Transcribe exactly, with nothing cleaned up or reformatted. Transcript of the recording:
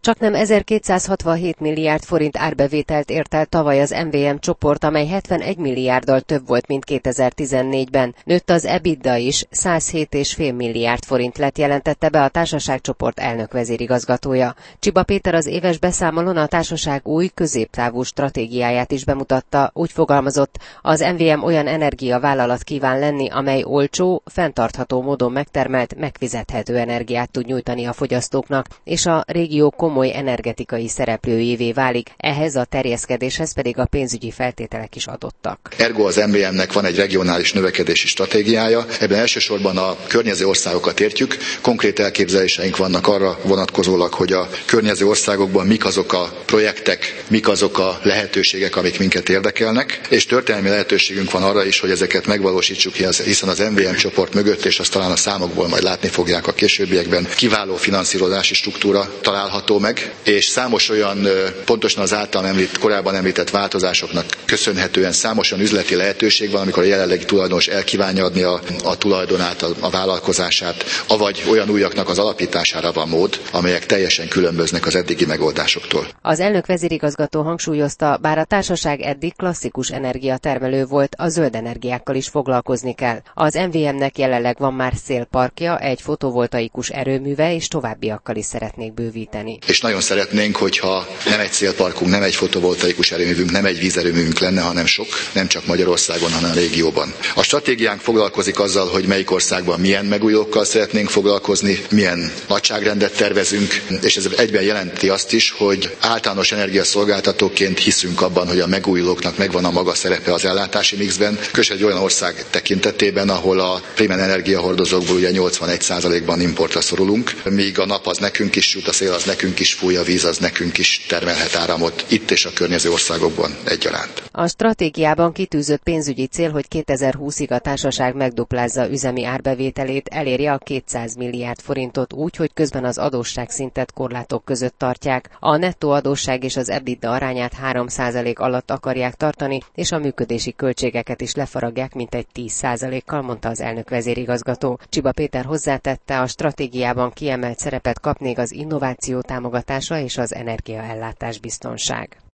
Csaknem ezerkétszázhatvanhét milliárd forint árbevételt ért el tavaly az em vé em csoport, amely hetvenegy milliárddal több volt, mint kétezer-tizennégyben. Nőtt az EBITDA is, százhét egész öt milliárd forint lett, jelentette be a társaságcsoport elnök vezérigazgatója. Csiba Péter az éves beszámolón a társaság új, középtávú stratégiáját is bemutatta. Úgy fogalmazott, az em vé em olyan energiavállalat kíván lenni, amely olcsó, fenntartható módon megtermelt, megfizethető energiát tud nyújtani a fogyasztóknak, és a régió komoly energetikai szereplőjévé válik, ehhez a terjeszkedéshez pedig a pénzügyi feltételek is adottak. Ergo az em vé emnek van egy regionális növekedési stratégiája, ebben elsősorban a környező országokat értjük, konkrét elképzeléseink vannak arra vonatkozólag, hogy a környező országokban mik azok a projektek, mik azok a lehetőségek, amik minket érdekelnek, és történelmi lehetőségünk van arra is, hogy ezeket megvalósítsuk, hiszen az em vé em csoport mögött, és azt talán a számokból majd látni fogják a későbbiekben, kiváló finanszírozási struktúra található meg, és számos olyan, pontosan az általam említ, korábban említett változásoknak köszönhetően számos olyan üzleti lehetőség van, amikor a jelenlegi tulajdonos elkívánja adni a, a tulajdonát, a, a vállalkozását, avagy olyan újaknak az alapítására van mód, amelyek teljesen különböznek az eddigi megoldásoktól. Az elnök vezérigazgató hangsúlyozta, bár a társaság eddig klasszikus energiatermelő volt, a zöld energiákkal is foglalkozni kell. Az em vé emnek jelenleg van már szélparkja, egy fotovoltaikus erőműve, és továbbiakkal is szeretnék bővíteni. És nagyon szeretnénk, hogyha nem egy szélparkunk, nem egy fotovoltaikus erőművünk, nem egy vízerőművünk lenne, hanem sok, nem csak Magyarországon, hanem a régióban. A stratégiánk foglalkozik azzal, hogy melyik országban milyen megújulókkal szeretnénk foglalkozni, milyen nagyságrendet tervezünk, és ez egyben jelenti azt is, hogy általános energiaszolgáltatóként hiszünk abban, hogy a megújulóknak megvan a maga szerepe az ellátási mixben, különösen egy olyan ország tekintetében, ahol a primer energiahordozókból ugye nyolcvanegy százalékban importra szorulunk, míg a nap az nekünk is jut, a szél az nekünk is fúj, a víz az nekünk is termelhet áramot itt és a környező országokban egyaránt. A stratégiában kitűzött pénzügyi cél, hogy kétezer-húszig a társaság megduplázza üzemi árbevételét, elérje a kétszáz milliárd forintot úgy, hogy közben az adósságszintet korlátok között tartják. A nettó adósság és az EBITDA arányát három százalék alatt akarják tartani, és a működési költségeket is lefaragják mintegy tíz százalékkal, mondta az elnök vezérigazgató. Csiba Péter hozzátette, a stratégiában kiemelt szerepet kap még az innováció támogatása és az energiaellátás biztonság.